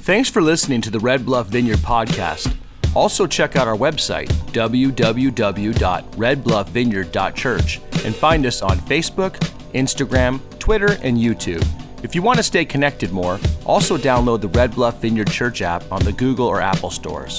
Thanks for listening to the Red Bluff Vineyard podcast. Also check out our website, www.redbluffvineyard.church, and find us on Facebook, Instagram, Twitter, and YouTube. If you want to stay connected more, also download the Red Bluff Vineyard Church app on the Google or Apple stores.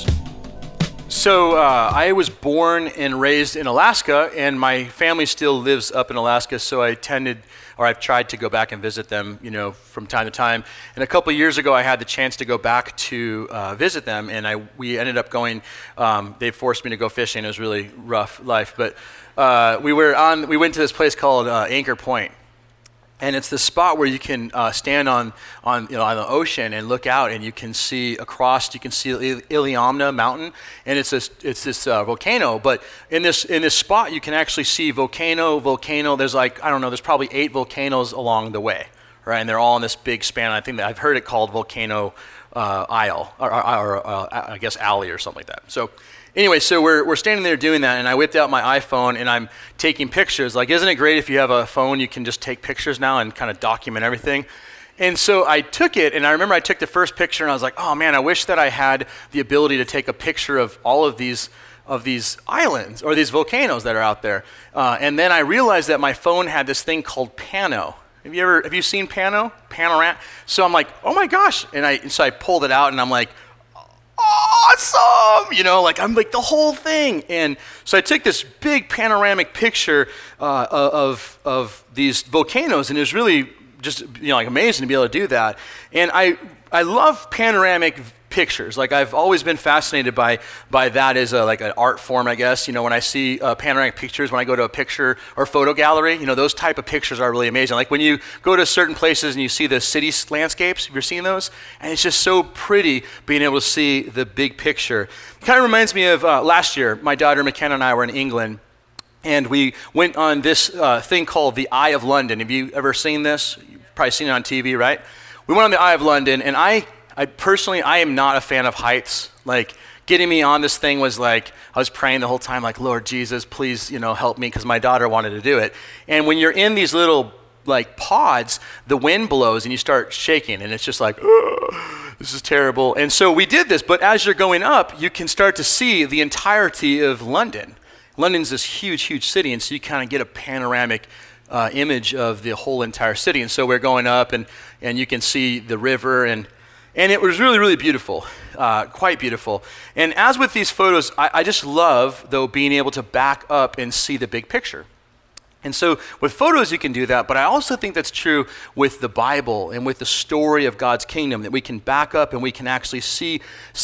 So I was born and raised in Alaska, and my family still lives up in Alaska, so I've tried to go back and visit them, from time to time. And a couple of years ago, I had the chance to go back to visit them, and we ended up going. They forced me to go fishing. It was really rough life, but we went to this place called Anchor Point. And it's the spot where you can stand on the ocean and look out, and you can see across. You can see Iliamna Mountain, and it's this volcano. But in this spot, you can actually see volcano. There's there's probably 8 volcanoes along the way, right? And they're all in this big span. I think that I've heard it called Volcano Isle, or I guess Alley or something like that. So. Anyway, so we're standing there doing that, and I whipped out my iPhone, and I'm taking pictures. Isn't it great if you have a phone, you can just take pictures now and kind of document everything? And so I took it, and I remember I took the first picture, and I was like, oh man, I wish that I had the ability to take a picture of all of these islands, or these volcanoes that are out there. And then I realized that my phone had this thing called Pano. Have you seen Pano? Panorama? So I'm like, oh my gosh. And so I pulled it out, and I'm like, awesome! I'm like the whole thing. And so I took this big panoramic picture of these volcanoes, and it was really just amazing to be able to do that. And I love panoramic pictures. I've always been fascinated by that as an art form, I guess. When I see panoramic pictures, when I go to a picture or photo gallery, those type of pictures are really amazing. Like when you go to certain places and you see the city landscapes, have you ever seen those? And it's just so pretty being able to see the big picture. It kind of reminds me of last year. My daughter McKenna and I were in England, and we went on this thing called the Eye of London. Have you ever seen this? You've probably seen it on TV, right? We went on the Eye of London, and I personally am not a fan of heights. Getting me on this thing was I was praying the whole time, Lord Jesus, please, help me, because my daughter wanted to do it. And when you're in these little pods, the wind blows and you start shaking, and it's just this is terrible. And so we did this, but as you're going up, you can start to see the entirety of London. London's this huge, huge city, and so you kind of get a panoramic image of the whole entire city. And so we're going up, and you can see the river, and it was really, really beautiful, quite beautiful. And as with these photos, I just love, though, being able to back up and see the big picture. And so with photos, you can do that, but I also think that's true with the Bible and with the story of God's kingdom, that we can back up and we can actually see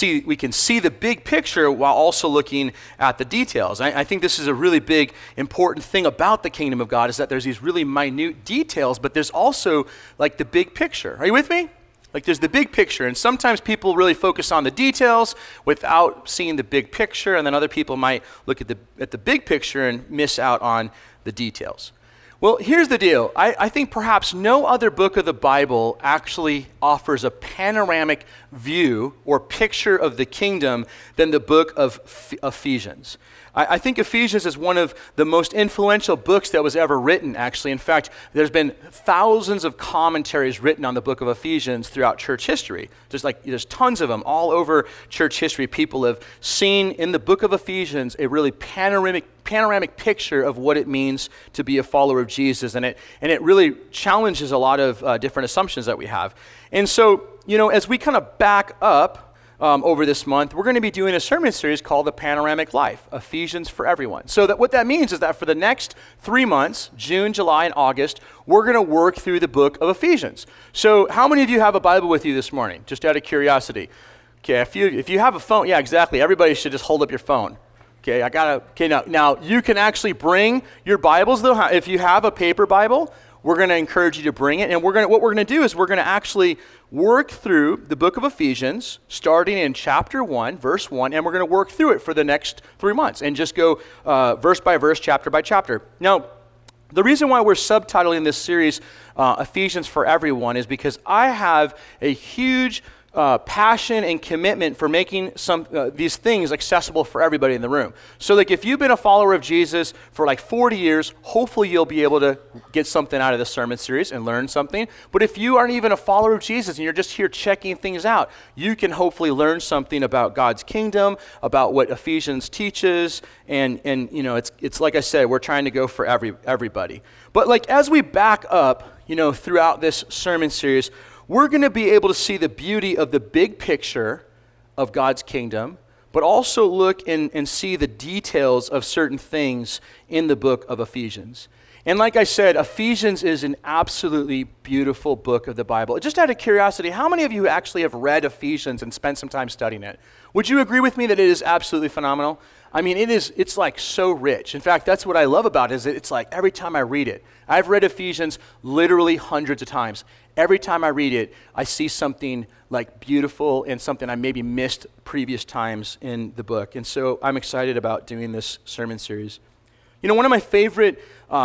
the big picture while also looking at the details. I think this is a really big, important thing about the kingdom of God, is that there's these really minute details, but there's also the big picture. Are you with me? There's the big picture, and sometimes people really focus on the details without seeing the big picture, and then other people might look at the big picture and miss out on the details. Well, here's the deal. I think perhaps no other book of the Bible actually offers a panoramic view or picture of the kingdom than the book of Ephesians. I think Ephesians is one of the most influential books that was ever written, actually. In fact, there's been thousands of commentaries written on the book of Ephesians throughout church history. There's tons of them all over church history. People have seen in the book of Ephesians a really panoramic picture of what it means to be a follower of Jesus, and it really challenges a lot of different assumptions that we have. And so, as we kind of back up over this month, we're going to be doing a sermon series called The Panoramic Life, Ephesians for Everyone. So what that means is that for the next 3 months, June, July, and August, we're going to work through the book of Ephesians. So how many of you have a Bible with you this morning, just out of curiosity? Okay, if you have a phone, yeah, exactly. Everybody should just hold up your phone. Okay, now you can actually bring your Bibles, though. If you have a paper Bible, we're going to encourage you to bring it, and what we're going to do is we're going to actually work through the book of Ephesians, starting in chapter 1, verse 1, and we're going to work through it for the next 3 months, and just go verse by verse, chapter by chapter. Now, the reason why we're subtitling this series Ephesians for Everyone is because I have a huge passion and commitment for making these things accessible for everybody in the room. So like if you've been a follower of Jesus for like 40 years, hopefully you'll be able to get something out of this sermon series and learn something. But if you aren't even a follower of Jesus and you're just here checking things out, you can hopefully learn something about God's kingdom, about what Ephesians teaches, and you know, it's like I said, we're trying to go for everybody. But like as we back up, you know, throughout this sermon series, we're going to be able to see the beauty of the big picture of God's kingdom, but also look and see the details of certain things in the book of Ephesians. And like I said, Ephesians is an absolutely beautiful book of the Bible. Just out of curiosity, how many of you actually have read Ephesians and spent some time studying it? Would you agree with me that it is absolutely phenomenal? I mean, it's like so rich. In fact, that's what I love about it, is it's like every time I read it, I've read Ephesians literally hundreds of times. Every time I read it, I see something like beautiful and something I maybe missed previous times in the book. And so I'm excited about doing this sermon series. You know, one of my favorite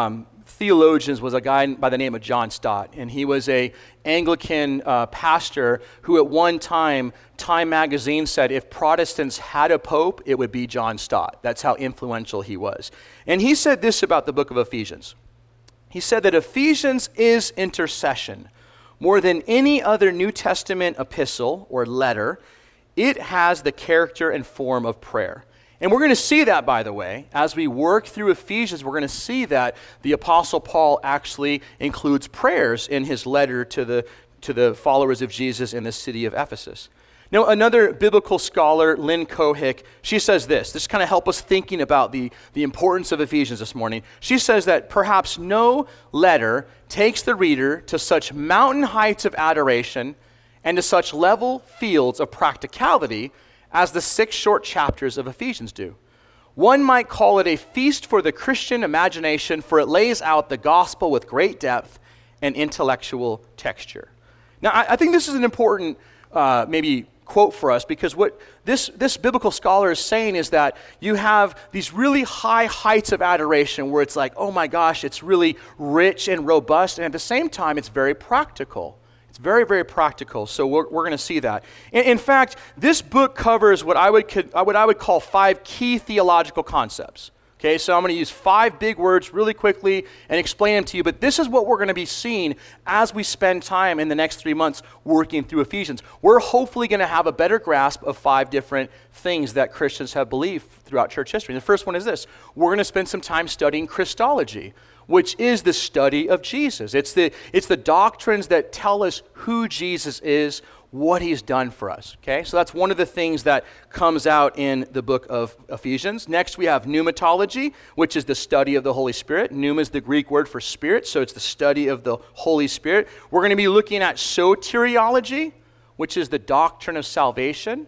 theologians was a guy by the name of John Stott, and he was a Anglican pastor who at one time, Time magazine said if Protestants had a pope, it would be John Stott. That's how influential he was. And he said this about the book of Ephesians. He said that Ephesians is intercession. More than any other New Testament epistle or letter, it has the character and form of prayer. And we're going to see that, by the way, as we work through Ephesians, we're going to see that the Apostle Paul actually includes prayers in his letter to the followers of Jesus in the city of Ephesus. Now, another biblical scholar, Lynn Cohick, she says this kind of help us thinking about the importance of Ephesians this morning. She says that perhaps no letter takes the reader to such mountain heights of adoration and to such level fields of practicality as the 6 short chapters of Ephesians do. One might call it a feast for the Christian imagination, for it lays out the gospel with great depth and intellectual texture. Now, I think this is an important maybe quote for us, because what this biblical scholar is saying is that you have these really high heights of adoration where it's like, oh my gosh, it's really rich and robust, and at the same time, it's very practical. It's very, very practical, so we're going to see that. In fact, this book covers what I would call 5 key theological concepts. Okay, so I'm going to use 5 big words really quickly and explain them to you, but this is what we're going to be seeing as we spend time in the next 3 months working through Ephesians. We're hopefully going to have a better grasp of 5 different things that Christians have believed throughout church history. The first one is this. We're going to spend some time studying Christology, which is the study of Jesus. It's the doctrines that tell us who Jesus is, what he's done for us, okay? So that's one of the things that comes out in the book of Ephesians. Next, we have pneumatology, which is the study of the Holy Spirit. Pneuma is the Greek word for spirit, so it's the study of the Holy Spirit. We're going to be looking at soteriology, which is the doctrine of salvation.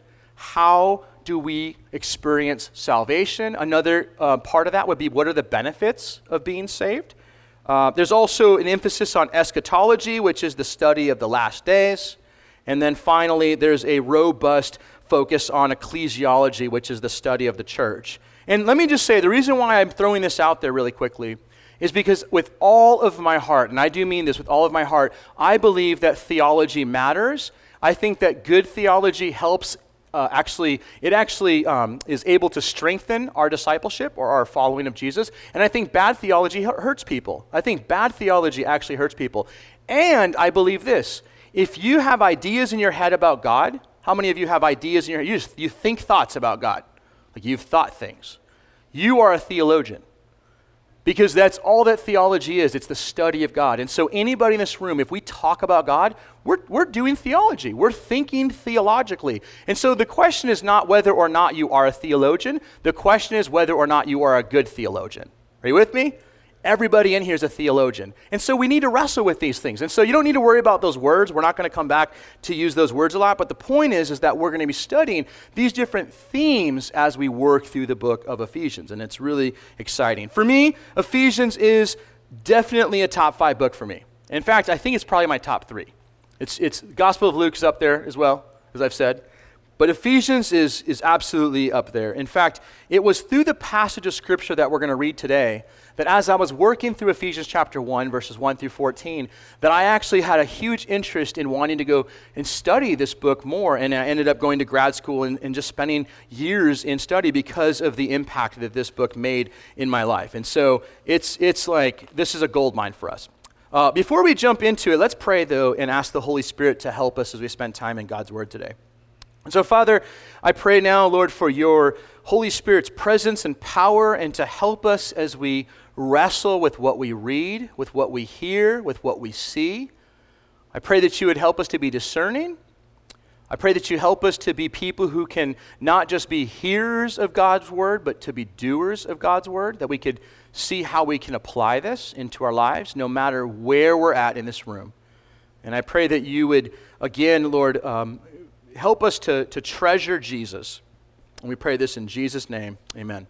How do we experience salvation? Another part of that would be, what are the benefits of being saved? There's also an emphasis on eschatology, which is the study of the last days. And then finally, there's a robust focus on ecclesiology, which is the study of the church. And let me just say, the reason why I'm throwing this out there really quickly is because with all of my heart, and I do mean this with all of my heart, I believe that theology matters. I think that good theology helps is able to strengthen our discipleship or our following of Jesus. And I think bad theology hurts people. I think bad theology actually hurts people. And I believe this. If you have ideas in your head about God, how many of you have ideas in your head? You think thoughts about God. Like you've thought things. You are a theologian. Because that's all that theology is. It's the study of God. And so anybody in this room, if we talk about God, we're doing theology. We're thinking theologically. And so the question is not whether or not you are a theologian. The question is whether or not you are a good theologian. Are you with me? Everybody in here is a theologian. And so we need to wrestle with these things. And so you don't need to worry about those words. We're not going to come back to use those words a lot. But the point is that we're going to be studying these different themes as we work through the book of Ephesians. And it's really exciting. For me, Ephesians is definitely a top 5 book for me. In fact, I think it's probably my top 3. It's Gospel of Luke is up there as well, as I've said. But Ephesians is absolutely up there. In fact, it was through the passage of Scripture that we're going to read today that as I was working through Ephesians chapter 1, verses 1 through 14, that I actually had a huge interest in wanting to go and study this book more, and I ended up going to grad school and just spending years in study because of the impact that this book made in my life. And so it's like, this is a gold mine for us. Before we jump into it, let's pray, though, and ask the Holy Spirit to help us as we spend time in God's Word today. And so, Father, I pray now, Lord, for your Holy Spirit's presence and power, and to help us as we wrestle with what we read, with what we hear, with what we see. I pray that you would help us to be discerning. I pray that you help us to be people who can not just be hearers of God's Word, but to be doers of God's Word, that we could see how we can apply this into our lives, no matter where we're at in this room. And I pray that you would, again, Lord, help us to treasure Jesus. And we pray this in Jesus' name. Amen.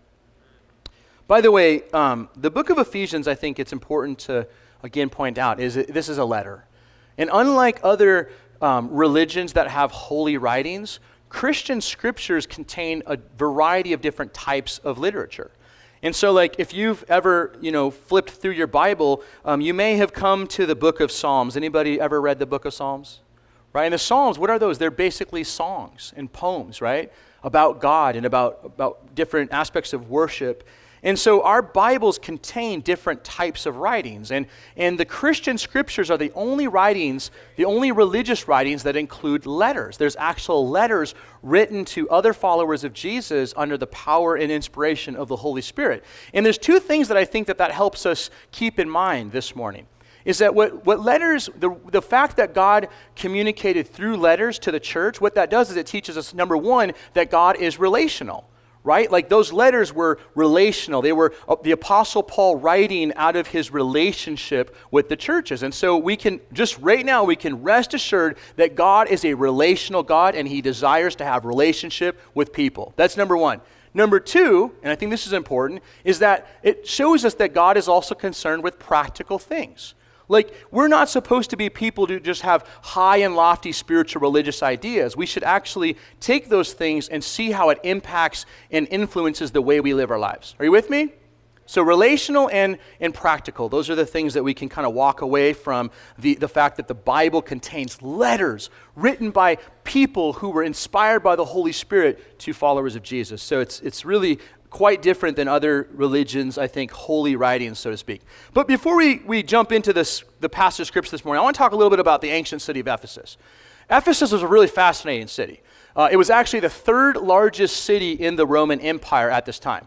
By the way, the book of Ephesians, I think it's important to, again, point out, this is a letter. And unlike other religions that have holy writings, Christian scriptures contain a variety of different types of literature. And so, like, if you've ever, flipped through your Bible, you may have come to the book of Psalms. Anybody ever read the book of Psalms? Right? And the Psalms, what are those? They're basically songs and poems, right? About God and about different aspects of worship. And so our Bibles contain different types of writings. And the Christian scriptures are the only writings, the only religious writings that include letters. There's actual letters written to other followers of Jesus under the power and inspiration of the Holy Spirit. And there's two things that I think that helps us keep in mind this morning. Is that what letters, the fact that God communicated through letters to the church, what that does is it teaches us, number one, that God is relational, right? Like those letters were relational. They were the Apostle Paul writing out of his relationship with the churches. And so we can, just right now, we can rest assured that God is a relational God and he desires to have relationship with people. That's number one. Number two, and I think this is important, is that it shows us that God is also concerned with practical things. Like, we're not supposed to be people who just have high and lofty spiritual religious ideas. We should actually take those things and see how it impacts and influences the way we live our lives. Are you with me? So relational and practical, those are the things that we can kind of walk away from the fact that the Bible contains letters written by people who were inspired by the Holy Spirit to followers of Jesus. So it's really quite different than other religions, I think, holy writings, so to speak. But before we jump into the passage of Scripture this morning, I want to talk a little bit about the ancient city of Ephesus. Ephesus was a really fascinating city. It was actually the third largest city in the Roman Empire at this time.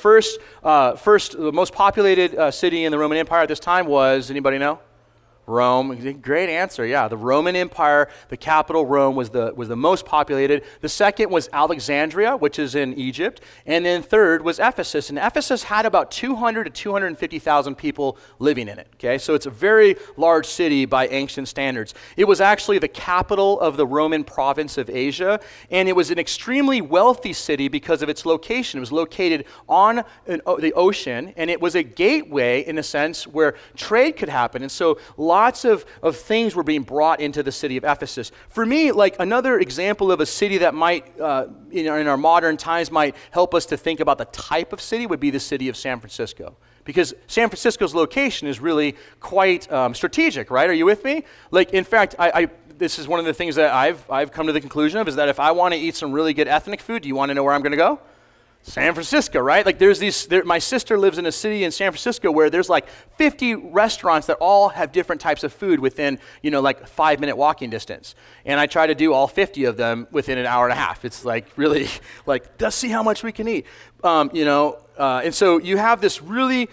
The most populated city in the Roman Empire at this time was, anybody know? Rome. Great answer. Yeah, the Roman Empire, the capital Rome was the most populated. The second was Alexandria, which is in Egypt, and then third was Ephesus. And Ephesus had about 200 to 250,000 people living in it. Okay, so it's a very large city by ancient standards. It was actually the capital of the Roman province of Asia, and it was an extremely wealthy city because of its location. It was located on the ocean, and it was a gateway in a sense where trade could happen. And so lots of things were being brought into the city of Ephesus. For me, like another example of a city that might, in our modern times, might help us to think about the type of city would be the city of San Francisco. Because San Francisco's location is really quite strategic, right? Are you with me? Like, in fact, this is one of the things that I've come to the conclusion of, is that if I want to eat some really good ethnic food, do you want to know where I'm going to go? San Francisco, right? Like my sister lives in a city in San Francisco where there's like 50 restaurants that all have different types of food within, like 5-minute walking distance. And I try to do all 50 of them within an hour and a half. It's like really, like, let's see how much we can eat. And so you have this really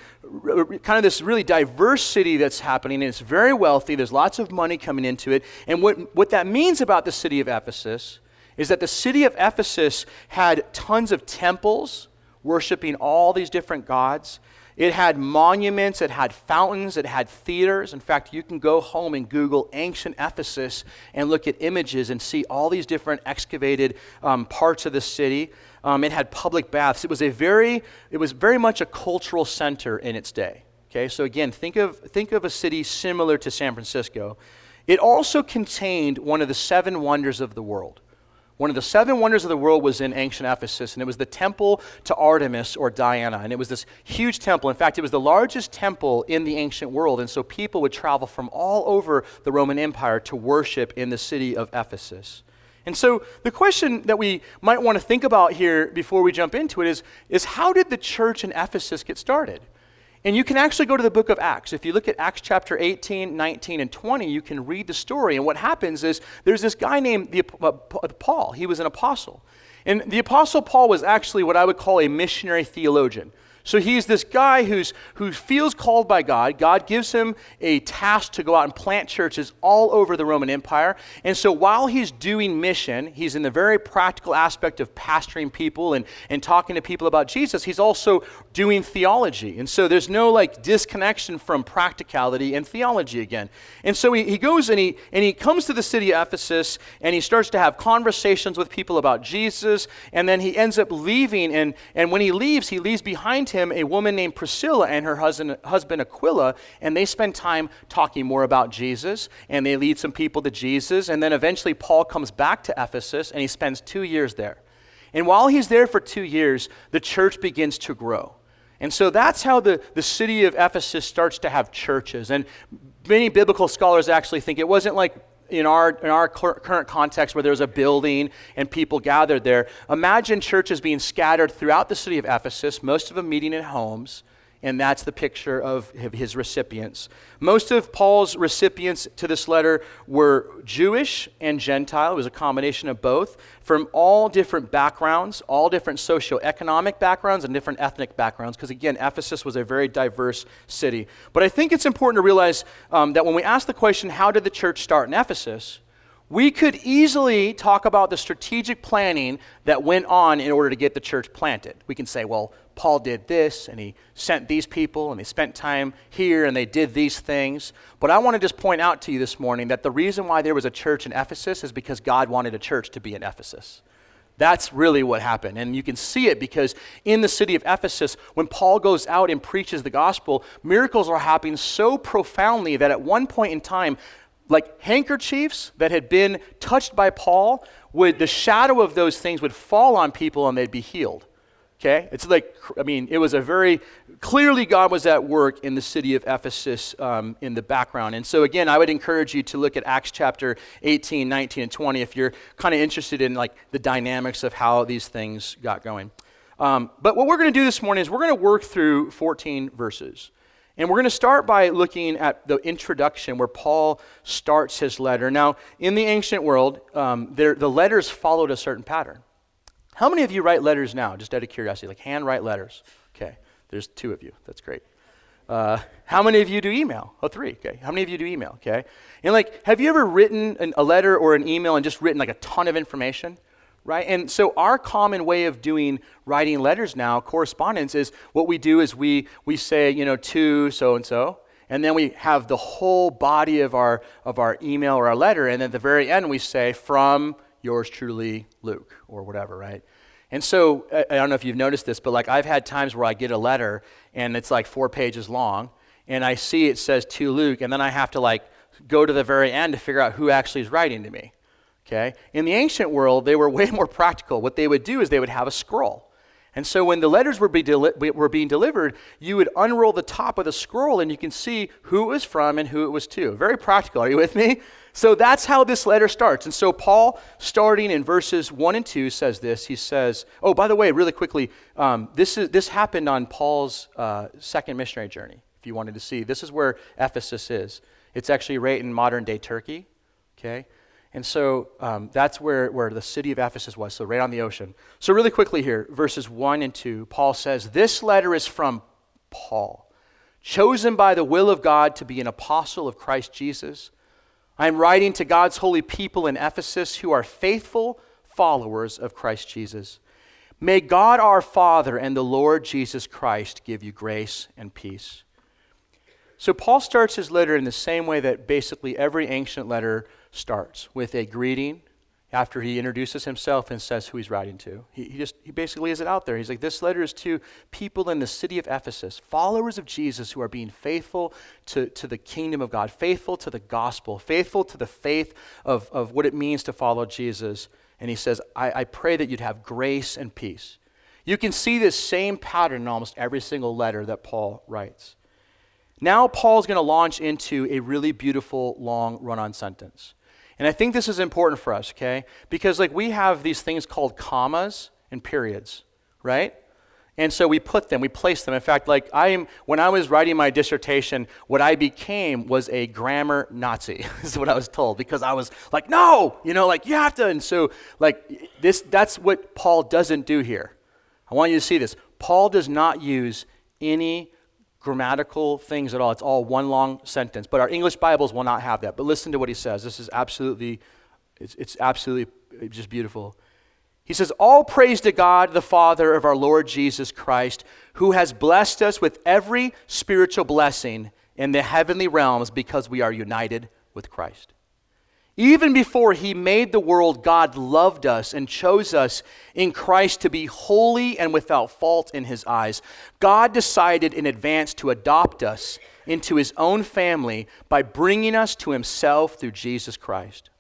diverse city that's happening, and it's very wealthy. There's lots of money coming into it. And what that means about the city of Ephesus is that the city of Ephesus had tons of temples worshiping all these different gods. It had monuments, it had fountains, it had theaters. In fact, you can go home and Google ancient Ephesus and look at images and see all these different excavated parts of the city. It had public baths. It was very much a cultural center in its day. Okay, so again, think of a city similar to San Francisco. It also contained one of the 7 wonders of the world. One of the 7 wonders of the world was in ancient Ephesus, and it was the temple to Artemis or Diana. And it was this huge temple. In fact, it was the largest temple in the ancient world. And so people would travel from all over the Roman Empire to worship in the city of Ephesus. And so the question that we might want to think about here before we jump into it is how did the church in Ephesus get started? And you can actually go to the book of Acts. If you look at Acts chapter 18, 19, and 20, you can read the story. And what happens is there's this guy named Paul. He was an apostle. And the apostle Paul was actually what I would call a missionary theologian. So he's this guy who feels called by God. God gives him a task to go out and plant churches all over the Roman Empire. And so while he's doing mission, he's in the very practical aspect of pastoring people and talking to people about Jesus. He's also doing theology. And so there's no disconnection from practicality and theology again. And so he goes and he comes to the city of Ephesus and he starts to have conversations with people about Jesus. And then he ends up leaving. And when he leaves behind him a woman named Priscilla and her husband Aquila, and they spend time talking more about Jesus, and they lead some people to Jesus, and then eventually Paul comes back to Ephesus, and he spends 2 years there. And while he's there for 2 years, the church begins to grow. And so that's how the city of Ephesus starts to have churches. And many biblical scholars actually think it wasn't like in our current context where there's a building and people gathered there. Imagine churches being scattered throughout the city of Ephesus, most of them meeting in homes, and that's the picture of his recipients. Most of Paul's recipients to this letter were Jewish and Gentile. It was a combination of both, from all different backgrounds, all different socioeconomic backgrounds and different ethnic backgrounds, because again, Ephesus was a very diverse city. But I think it's important to realize that when we ask the question, how did the church start in Ephesus, we could easily talk about the strategic planning that went on in order to get the church planted. We can say, well, Paul did this, and he sent these people, and they spent time here, and they did these things. But I want to just point out to you this morning that the reason why there was a church in Ephesus is because God wanted a church to be in Ephesus. That's really what happened. And you can see it because in the city of Ephesus, when Paul goes out and preaches the gospel, miracles are happening so profoundly that at one point in time, like handkerchiefs that had been touched by Paul, the shadow of those things would fall on people and they'd be healed. Okay? It was a very, clearly God was at work in the city of Ephesus in the background. And so again, I would encourage you to look at Acts chapter 18, 19, and 20 if you're kind of interested in the dynamics of how these things got going. But what we're going to do this morning is we're going to work through 14 verses. And we're going to start by looking at the introduction where Paul starts his letter. Now, in the ancient world, the letters followed a certain pattern. How many of you write letters now, just out of curiosity, handwrite letters? Okay, there's 2 of you. That's great. How many of you do email? 3. Okay. How many of you do email? Okay. And have you ever written a letter or an email and just written a ton of information? Right? And so our common way of writing letters now, correspondence, is what we do is we say, to so-and-so, and then we have the whole body of our email or our letter, and at the very end we say, from yours truly, Luke, or whatever, right? And so, I don't know if you've noticed this, but I've had times where I get a letter, and it's 4 pages long, and I see it says to Luke, and then I have to go to the very end to figure out who actually is writing to me. Okay? In the ancient world, they were way more practical. What they would do is they would have a scroll. And so when the letters were being delivered, you would unroll the top of the scroll and you can see who it was from and who it was to. Very practical. Are you with me? So that's how this letter starts. And so Paul, starting in verses 1 and 2, says this. He says, oh, by the way, really quickly, this happened on Paul's second missionary journey, if you wanted to see. This is where Ephesus is. It's actually right in modern-day Turkey. Okay? And so that's where the city of Ephesus was, so right on the ocean. So really quickly here, verses 1 and 2, Paul says, this letter is from Paul, chosen by the will of God to be an apostle of Christ Jesus. I am writing to God's holy people in Ephesus who are faithful followers of Christ Jesus. May God our Father and the Lord Jesus Christ give you grace and peace. So Paul starts his letter in the same way that basically every ancient letter starts, with a greeting after he introduces himself and says who he's writing to. He basically is it out there. He's like, this letter is to people in the city of Ephesus, followers of Jesus who are being faithful to the kingdom of God, faithful to the gospel, faithful to the faith of what it means to follow Jesus. and he says, I pray that you'd have grace and peace. You can see this same pattern in almost every single letter that Paul writes. Now Paul's going to launch into a really beautiful, long run-on sentence. And I think this is important for us, okay? Because we have these things called commas and periods, right? And so we place them. In fact, when I was writing my dissertation, what I became was a grammar Nazi, is what I was told, because I was like, no, you have to. And so that's what Paul doesn't do here. I want you to see this. Paul does not use any grammatical things at all. It's all one long sentence. But our English Bibles will not have that. But listen to what he says. This is absolutely just beautiful. He says, all praise to God, the Father of our Lord Jesus Christ, who has blessed us with every spiritual blessing in the heavenly realms because we are united with Christ. Even before he made the world, God loved us and chose us in Christ to be holy and without fault in his eyes. God decided in advance to adopt us into his own family by bringing us to himself through Jesus Christ.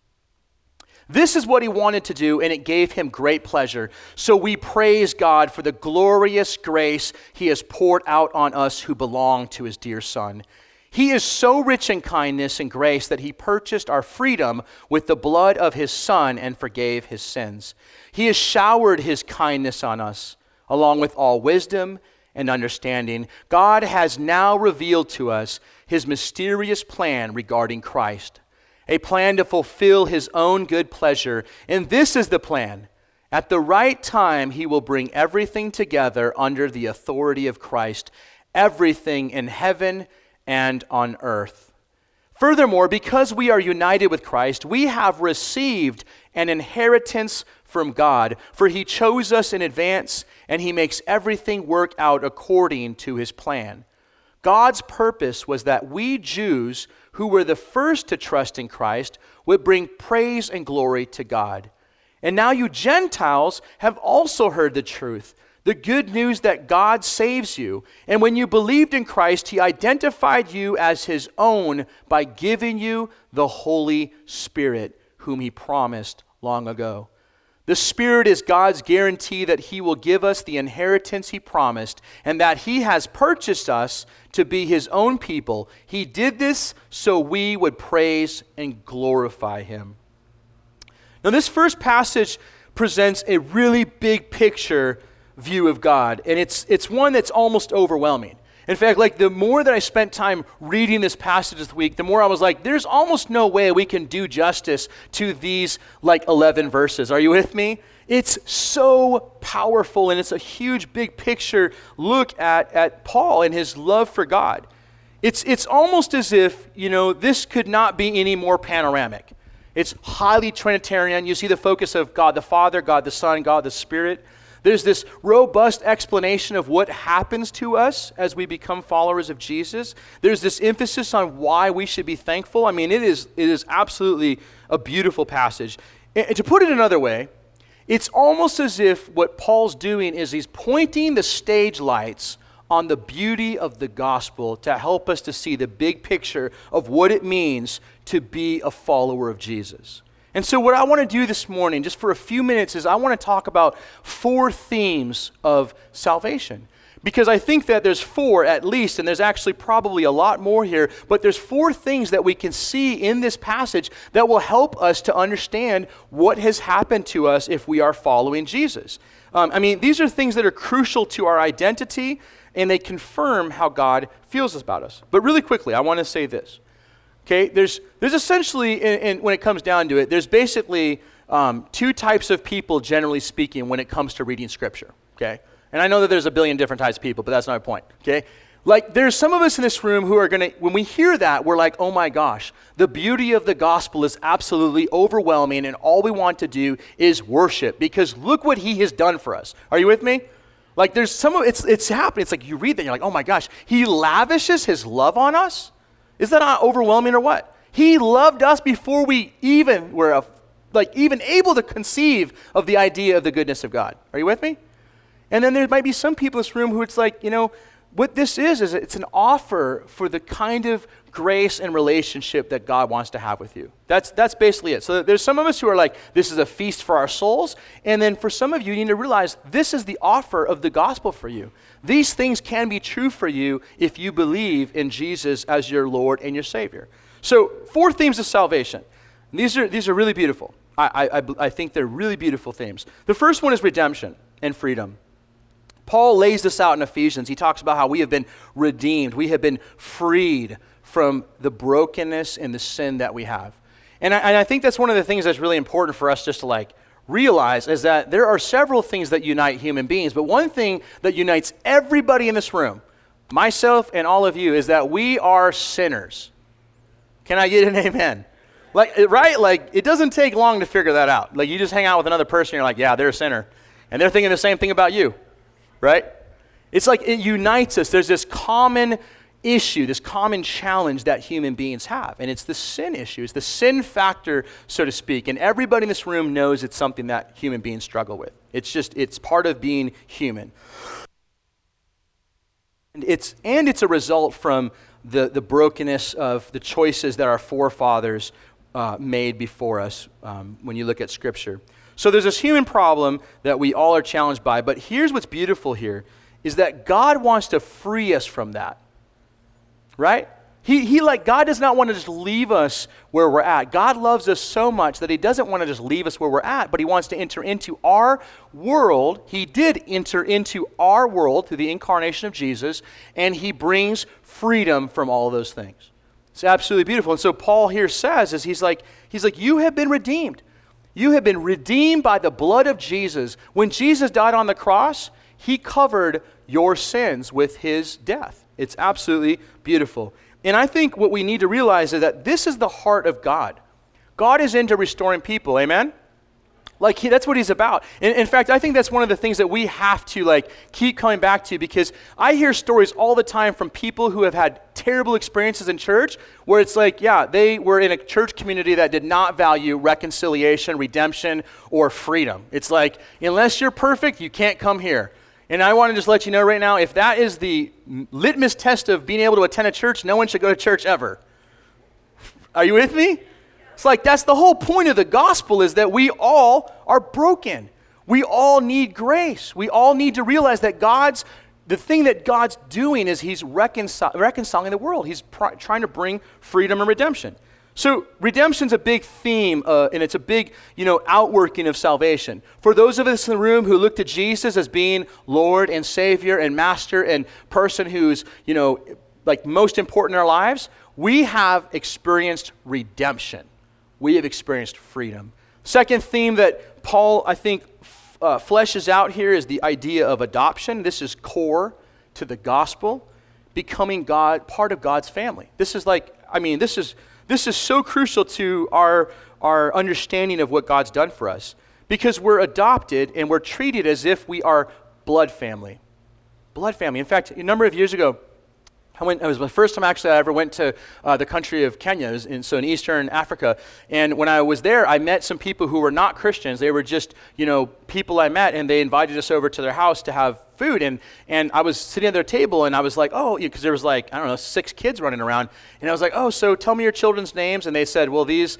This is what he wanted to do, and it gave him great pleasure. So we praise God for the glorious grace he has poured out on us who belong to his dear Son. He is so rich in kindness and grace that he purchased our freedom with the blood of his Son and forgave his sins. He has showered his kindness on us, along with all wisdom and understanding. God has now revealed to us his mysterious plan regarding Christ, a plan to fulfill his own good pleasure. And this is the plan. At the right time, he will bring everything together under the authority of Christ, everything in heaven and on earth. Furthermore, because we are united with Christ, we have received an inheritance from God, for he chose us in advance, and he makes everything work out according to his plan. God's purpose was that we Jews, who were the first to trust in Christ, would bring praise and glory to God. And now you Gentiles have also heard the truth, the good news that God saves you. And when you believed in Christ, he identified you as his own by giving you the Holy Spirit, whom he promised long ago. The Spirit is God's guarantee that he will give us the inheritance he promised and that he has purchased us to be his own people. He did this so we would praise and glorify him. Now, this first passage presents a really big picture view of God, and it's one that's almost overwhelming. In fact, the more that I spent time reading this passage this week, the more I was like, there's almost no way we can do justice to these 11 verses. Are you with me? It's so powerful, and it's a huge, big picture look at Paul and his love for God. It's almost as if, this could not be any more panoramic. It's highly Trinitarian. You see the focus of God the Father, God the Son, God the Spirit. There's this robust explanation of what happens to us as we become followers of Jesus. There's this emphasis on why we should be thankful. I mean, it is absolutely a beautiful passage. And to put it another way, it's almost as if what Paul's doing is he's pointing the stage lights on the beauty of the gospel to help us to see the big picture of what it means to be a follower of Jesus. And so what I want to do this morning, just for a few minutes, is I want to talk about 4 themes of salvation. Because I think that there's 4 at least, and there's actually probably a lot more here, but there's 4 things that we can see in this passage that will help us to understand what has happened to us if we are following Jesus. These are things that are crucial to our identity, and they confirm how God feels about us. But really quickly, I want to say this. Okay, there's essentially, and when it comes down to it, there's basically 2 types of people, generally speaking, when it comes to reading Scripture, okay? And I know that there's a billion different types of people, but that's not my point, okay? There's some of us in this room who are going to, when we hear that, we're like, oh my gosh, the beauty of the gospel is absolutely overwhelming, and all we want to do is worship, because look what he has done for us. Are you with me? There's some of it's happening. It's like you read that, and you're like, oh my gosh, he lavishes his love on us? Is that not overwhelming or what? He loved us before we even were even able to conceive of the idea of the goodness of God. Are you with me? And then there might be some people in this room who it's like, what this is it's an offer for the kind of grace and relationship that God wants to have with you. That's basically it. So there's some of us who are like, this is a feast for our souls. And then for some of you, you need to realize this is the offer of the gospel for you. These things can be true for you if you believe in Jesus as your Lord and your Savior. So 4 themes of salvation. These are really beautiful. I think they're really beautiful themes. The first one is redemption and freedom. Paul lays this out in Ephesians. He talks about how we have been redeemed. We have been freed from the brokenness and the sin that we have. And I think that's one of the things that's really important for us just to like realize is that there are several things that unite human beings, but one thing that unites everybody in this room, myself and all of you, is that we are sinners. Can I get an amen? Like, right? Like, it doesn't take long to figure that out. Like, you just hang out with another person, you're like, yeah, they're a sinner. And they're thinking the same thing about you, right? It's like it unites us. There's this common issue, this common challenge that human beings have. And it's the sin issue. It's the sin factor, so to speak. And everybody in this room knows it's something that human beings struggle with. It's part of being human. And it's a result from the brokenness of the choices that our forefathers made before us when you look at Scripture. So there's this human problem that we all are challenged by, but here's what's beautiful here, is that God wants to free us from that, right? God does not want to just leave us where we're at. God loves us so much that he doesn't want to just leave us where we're at, but he wants to enter into our world. He did enter into our world through the incarnation of Jesus, and he brings freedom from all of those things. It's absolutely beautiful. And so Paul here says, he's like, you have been redeemed. You have been redeemed by the blood of Jesus. When Jesus died on the cross, he covered your sins with his death. It's absolutely beautiful. And I think what we need to realize is that this is the heart of God. God is into restoring people, amen? That's what he's about. In fact, I think that's one of the things that we have to keep coming back to, because I hear stories all the time from people who have had terrible experiences in church where it's they were in a church community that did not value reconciliation, redemption, or freedom. It's like, unless you're perfect, you can't come here. And I want to just let you know right now, if that is the litmus test of being able to attend a church, no one should go to church ever. Are you with me? It's like that's the whole point of the gospel, is that we all are broken. We all need grace. We all need to realize that the thing that God's doing is he's reconciling the world. He's trying to bring freedom and redemption. So redemption's a big theme, and it's a big, outworking of salvation. For those of us in the room who look to Jesus as being Lord and Savior and Master and person who's, most important in our lives, we have experienced redemption. We have experienced freedom. Second theme that Paul, I think, fleshes out here is the idea of adoption. This is core to the gospel, becoming part of God's family. This is so crucial to our understanding of what God's done for us, because we're adopted and we're treated as if we are blood family. Blood family. In fact, a number of years ago, it was the first time actually I ever went to the country of Kenya, in Eastern Africa. And when I was there, I met some people who were not Christians. They were just, people I met, and they invited us over to their house to have food. And I was sitting at their table, and I was like, because there was 6 kids running around. And I was like, so tell me your children's names. And they said, well, these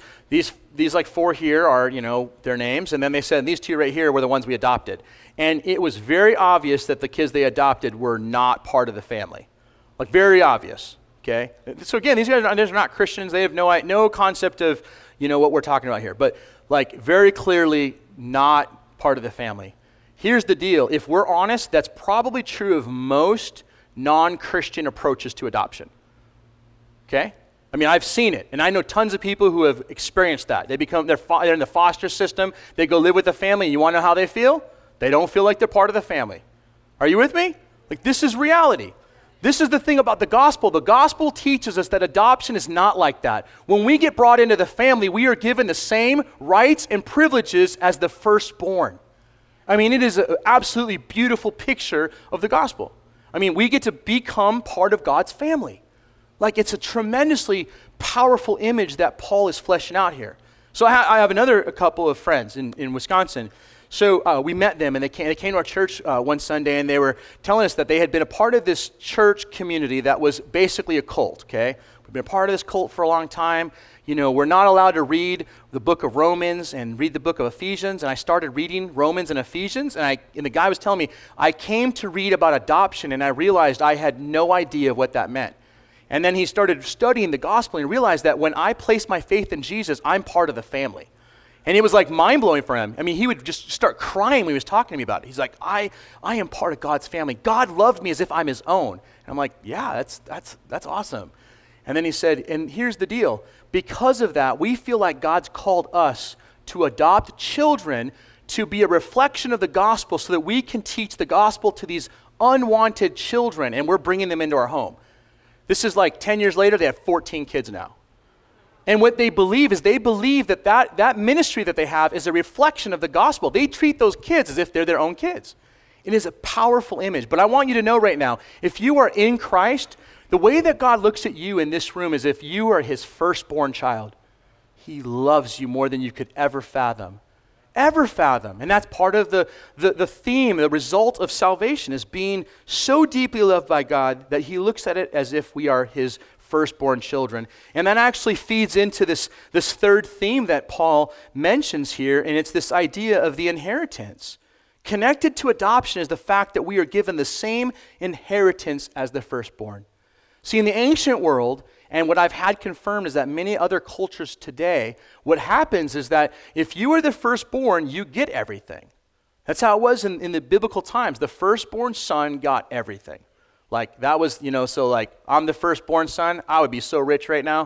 4 here are, their names. And then they said, these 2 right here were the ones we adopted. And it was very obvious that the kids they adopted were not part of the family. Very obvious, okay? So again, these guys are not Christians. They have no concept of, what we're talking about here. But very clearly not part of the family. Here's the deal. If we're honest, that's probably true of most non-Christian approaches to adoption, okay? I've seen it, and I know tons of people who have experienced that. They're in the foster system. They go live with the family, and you want to know how they feel? They don't feel like they're part of the family. Are you with me? This is reality. This is the thing about the gospel. The gospel teaches us that adoption is not like that. When we get brought into the family, we are given the same rights and privileges as the firstborn. It is an absolutely beautiful picture of the gospel. We get to become part of God's family. It's a tremendously powerful image that Paul is fleshing out here. So I have a couple of friends in Wisconsin. So we met them, and they came to our church one Sunday, and they were telling us that they had been a part of this church community that was basically a cult, okay? We've been a part of this cult for a long time. You know, we're not allowed to read the book of Romans and read the book of Ephesians, and I started reading Romans and Ephesians, and the guy was telling me, I came to read about adoption, and I realized I had no idea what that meant. And then he started studying the gospel and realized that when I place my faith in Jesus, I'm part of the family. And it was like mind-blowing for him. I mean, he would just start crying when he was talking to me about it. He's like, I am part of God's family. God loved me as if I'm his own. And I'm like, yeah, that's awesome. And then he said, and here's the deal. Because of that, we feel like God's called us to adopt children to be a reflection of the gospel so that we can teach the gospel to these unwanted children, and we're bringing them into our home. This is like 10 years later, they have 14 kids now. And what they believe is that ministry that they have is a reflection of the gospel. They treat those kids as if they're their own kids. It is a powerful image. But I want you to know right now, if you are in Christ, the way that God looks at you in this room is if you are his firstborn child. He loves you more than you could ever fathom. And that's part of the theme, the result of salvation is being so deeply loved by God that he looks at it as if we are his firstborn children. And that actually feeds into this third theme that Paul mentions here, and it's this idea of the inheritance. Connected to adoption is the fact that we are given the same inheritance as the firstborn. See, in the ancient world, and what I've had confirmed is that many other cultures today, what happens is that if you are the firstborn, you get everything. That's how it was in the biblical times. The firstborn son got everything. Like that was, so like I'm the firstborn son, I would be so rich right now.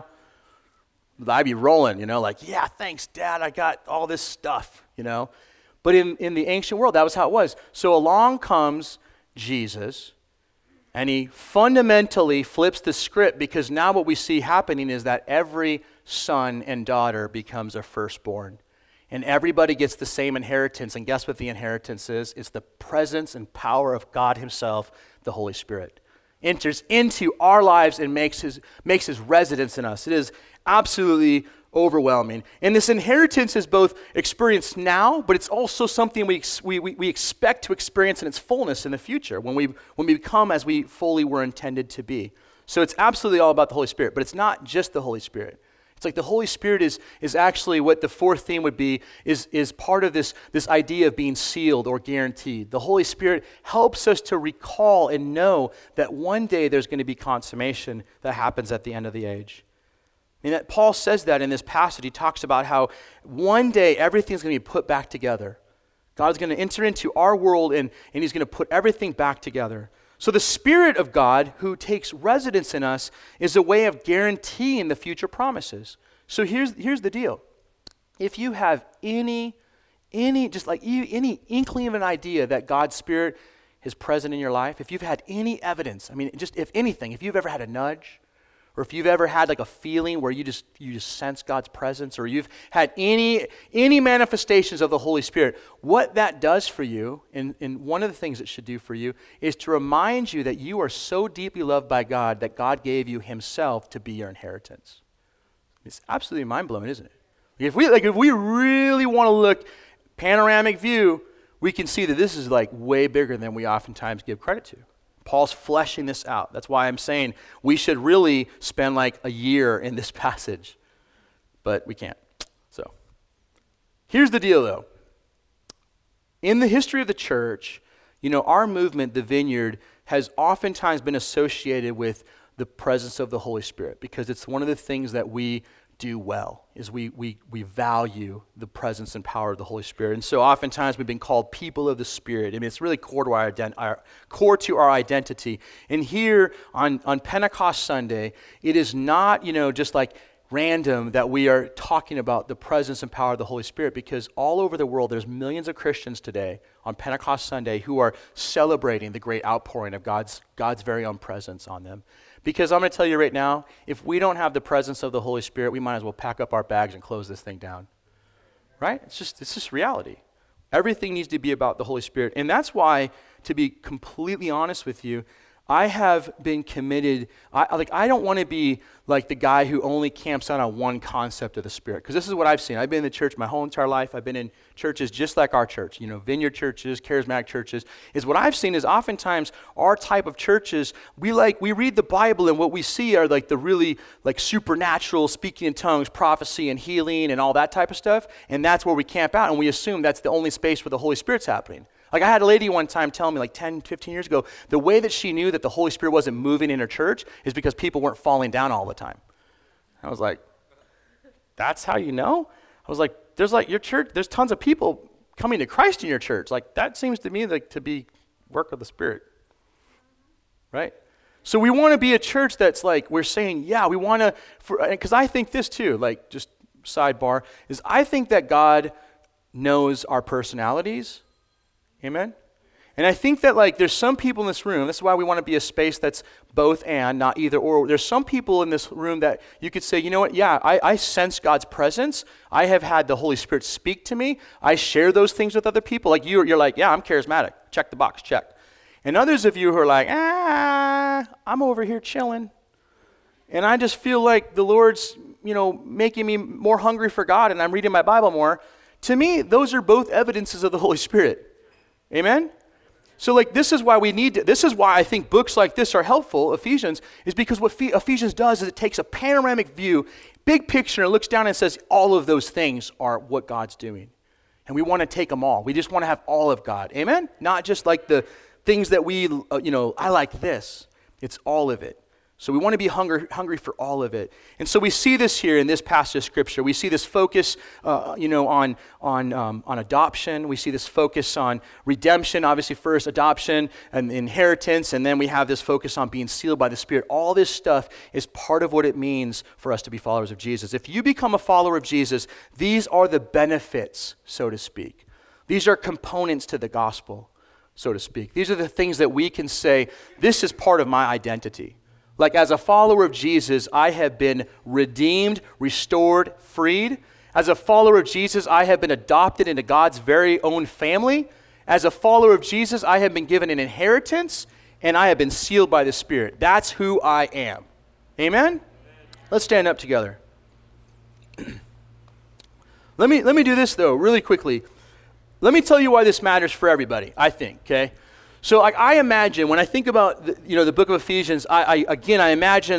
I'd be rolling, like, yeah, thanks, Dad, I got all this stuff, But in the ancient world, that was how it was. So along comes Jesus, and he fundamentally flips the script because now what we see happening is that every son and daughter becomes a firstborn. And everybody gets the same inheritance. And guess what the inheritance is? It's the presence and power of God himself, the Holy Spirit. Enters into our lives and makes his residence in us. It is absolutely overwhelming. And this inheritance is both experienced now, but it's also something we expect to experience in its fullness in the future when we become as we fully were intended to be. So it's absolutely all about the Holy Spirit, but it's not just the Holy Spirit. It's like the Holy Spirit is actually what the fourth theme would be, is part of this idea of being sealed or guaranteed. The Holy Spirit helps us to recall and know that one day there's going to be consummation that happens at the end of the age. And that Paul says that in this passage. He talks about how one day everything's going to be put back together. God's going to enter into our world and he's going to put everything back together. So the Spirit of God who takes residence in us is a way of guaranteeing the future promises. So here's the deal. If you have any inkling of an idea that God's Spirit is present in your life, if you've had any evidence, if you've ever had a nudge, or if you've ever had like a feeling where you just sense God's presence, or you've had any manifestations of the Holy Spirit, what that does for you, and one of the things it should do for you, is to remind you that you are so deeply loved by God that God gave you himself to be your inheritance. It's absolutely mind-blowing, isn't it? If we really want to look panoramic view, we can see that this is like way bigger than we oftentimes give credit to. Paul's fleshing this out. That's why I'm saying we should really spend like a year in this passage, but we can't. So here's the deal though. In the history of the church, our movement, the Vineyard, has oftentimes been associated with the presence of the Holy Spirit because it's one of the things that we do well, is we value the presence and power of the Holy Spirit. And so oftentimes we've been called people of the Spirit. It's really core to our identity. And here on Pentecost Sunday, it is not, just like random that we are talking about the presence and power of the Holy Spirit, because all over the world there's millions of Christians today on Pentecost Sunday who are celebrating the great outpouring of God's very own presence on them. Because I'm going to tell you right now, if we don't have the presence of the Holy Spirit, we might as well pack up our bags and close this thing down. Right? It's just reality. Everything needs to be about the Holy Spirit. And that's why, to be completely honest with you, I have been committed. I don't want to be like the guy who only camps out on one concept of the Spirit. Because this is what I've seen. I've been in the church my whole entire life. I've been in churches just like our church, vineyard churches, charismatic churches. Is what I've seen is oftentimes our type of churches, we read the Bible and what we see are like the really like supernatural, speaking in tongues, prophecy and healing and all that type of stuff. And that's where we camp out and we assume that's the only space where the Holy Spirit's happening. Like I had a lady one time tell me like 10, 15 years ago, the way that she knew that the Holy Spirit wasn't moving in her church is because people weren't falling down all the time. I was like, that's how you know? I was like, there's like your church, there's tons of people coming to Christ in your church. Like that seems to me like to be work of the Spirit, right? So we want to be a church that's like, we're saying, yeah, we want to, because I think this too, like just sidebar, is I think that God knows our personalities. Amen? And I think that like there's some people in this room, this is why we want to be a space that's both and, not either or. There's some people in this room that you could say, you know what, yeah, I sense God's presence. I have had the Holy Spirit speak to me. I share those things with other people. Like you're like, yeah, I'm charismatic. Check the box, check. And others of you who are like, I'm over here chilling. And I just feel like the Lord's, making me more hungry for God and I'm reading my Bible more. To me, those are both evidences of the Holy Spirit. Amen? So like this is why I think books like this are helpful, Ephesians, is because what Ephesians does is it takes a panoramic view, big picture, and looks down and says all of those things are what God's doing. And we want to take them all. We just want to have all of God. Amen? Not just like the things that we, I like this. It's all of it. So we want to be hungry for all of it. And so we see this here in this passage of Scripture. We see this focus, on adoption. We see this focus on redemption, obviously first adoption and inheritance, and then we have this focus on being sealed by the Spirit. All this stuff is part of what it means for us to be followers of Jesus. If you become a follower of Jesus, these are the benefits, so to speak. These are components to the gospel, so to speak. These are the things that we can say, this is part of my identity. Like as a follower of Jesus, I have been redeemed, restored, freed. As a follower of Jesus, I have been adopted into God's very own family. As a follower of Jesus, I have been given an inheritance, and I have been sealed by the Spirit. That's who I am. Amen? Let's stand up together. Let me do this, though, really quickly. Let me tell you why this matters for everybody, I think, okay? So like I imagine, when I think about the book of Ephesians, I imagine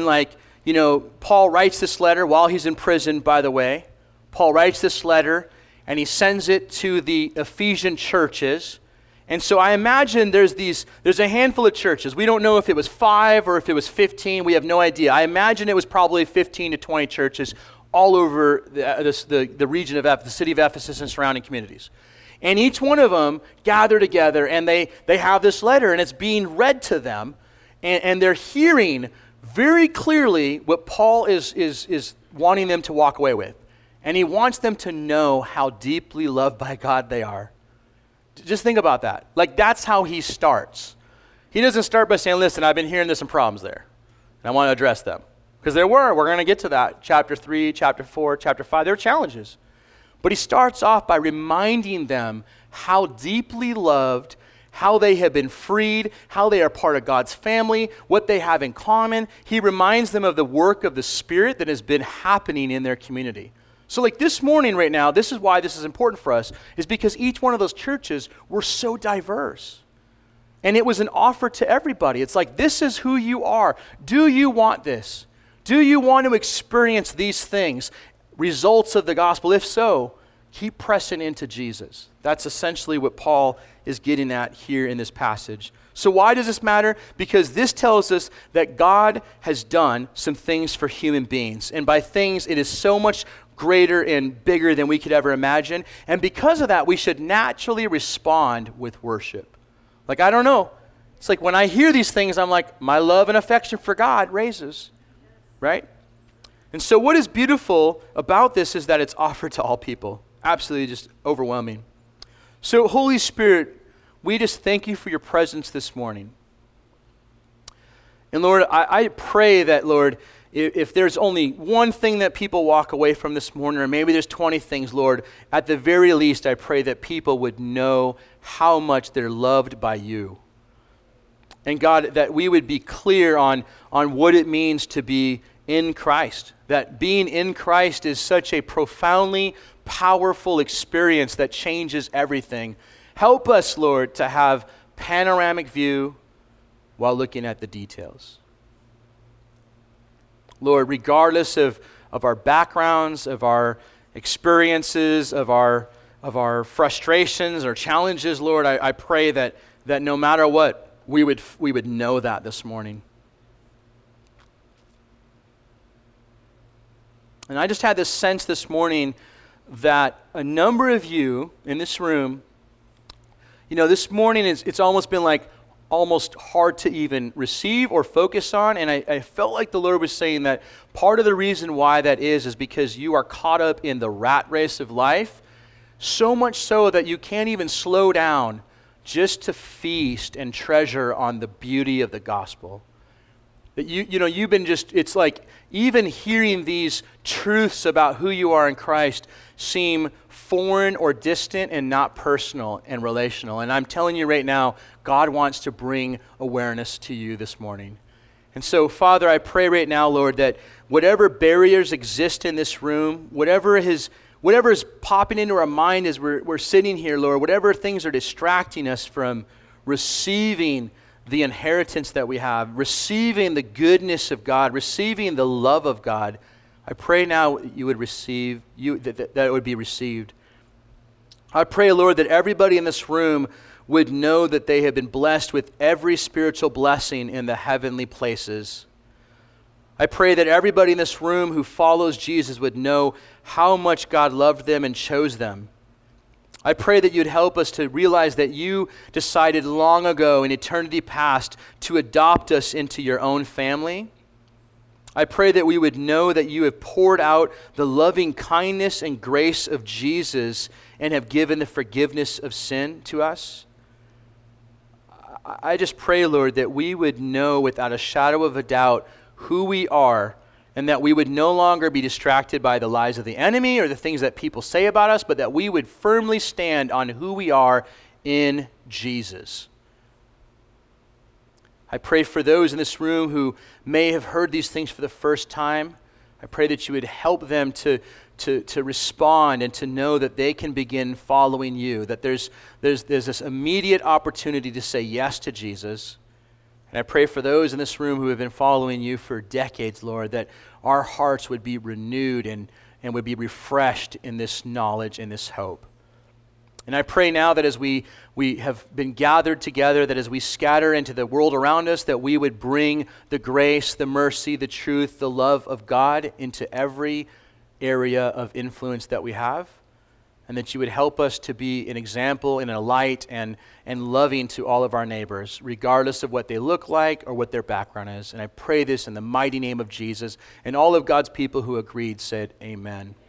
Paul writes this letter while he's in prison, by the way. Paul writes this letter, and he sends it to the Ephesian churches. And so I imagine there's a handful of churches. We don't know if it was 5 or if it was 15. We have no idea. I imagine it was probably 15 to 20 churches all over the region of the city of Ephesus and surrounding communities. And each one of them gather together and they have this letter and it's being read to them and they're hearing very clearly what Paul is wanting them to walk away with. And he wants them to know how deeply loved by God they are. Just think about that. Like that's how he starts. He doesn't start by saying, listen, I've been hearing there's some problems there and I want to address them. Because we're going to get to that. Chapter 3, chapter 4, chapter 5, there are challenges. But he starts off by reminding them how deeply loved, how they have been freed, how they are part of God's family, what they have in common. He reminds them of the work of the Spirit that has been happening in their community. So like this morning right now, this is why this is important for us, is because each one of those churches were so diverse. And it was an offer to everybody. It's like, this is who you are. Do you want this? Do you want to experience these things? Results of the gospel? If so, keep pressing into Jesus. That's essentially what Paul is getting at here in this passage. So why does this matter? Because this tells us that God has done some things for human beings. And by things, it is so much greater and bigger than we could ever imagine. And because of that, we should naturally respond with worship. Like, I don't know. It's like when I hear these things, I'm like, my love and affection for God raises, right? And so what is beautiful about this is that it's offered to all people. Absolutely just overwhelming. So Holy Spirit, we just thank you for your presence this morning. And Lord, I pray that, Lord, if there's only one thing that people walk away from this morning, or maybe there's 20 things, Lord, at the very least, I pray that people would know how much they're loved by you. And God, that we would be clear on what it means to be in Christ, that being in Christ is such a profoundly powerful experience that changes everything. Help us, Lord, to have panoramic view while looking at the details. Lord, regardless of our backgrounds, of our experiences, of our frustrations or challenges, Lord, I pray that no matter what, we would know that this morning. And I just had this sense this morning that a number of you in this room, this morning it's almost been like almost hard to even receive or focus on. And I felt like the Lord was saying that part of the reason why that is because you are caught up in the rat race of life, so much so that you can't even slow down just to feast and treasure on the beauty of the gospel. That you've been it's like even hearing these truths about who you are in Christ seem foreign or distant and not personal and relational. And I'm telling you right now, God wants to bring awareness to you this morning. And so, Father, I pray right now, Lord, that whatever barriers exist in this room, whatever is popping into our mind as we're sitting here, Lord, whatever things are distracting us from receiving the inheritance that we have, receiving the goodness of God, receiving the love of God, I pray now you would receive, that it would be received. I pray, Lord, that everybody in this room would know that they have been blessed with every spiritual blessing in the heavenly places. I pray that everybody in this room who follows Jesus would know how much God loved them and chose them. I pray that you'd help us to realize that you decided long ago in eternity past to adopt us into your own family. I pray that we would know that you have poured out the loving kindness and grace of Jesus and have given the forgiveness of sin to us. I just pray, Lord, that we would know without a shadow of a doubt who we are, and that we would no longer be distracted by the lies of the enemy or the things that people say about us, but that we would firmly stand on who we are in Jesus. I pray for those in this room who may have heard these things for the first time. I pray that you would help them to respond and to know that they can begin following you, that there's this immediate opportunity to say yes to Jesus. And I pray for those in this room who have been following you for decades, Lord, that our hearts would be renewed and would be refreshed in this knowledge and this hope. And I pray now that as we have been gathered together, that as we scatter into the world around us, that we would bring the grace, the mercy, the truth, the love of God into every area of influence that we have, and that you would help us to be an example and a light and loving to all of our neighbors, regardless of what they look like or what their background is. And I pray this in the mighty name of Jesus, and all of God's people who agreed said, amen.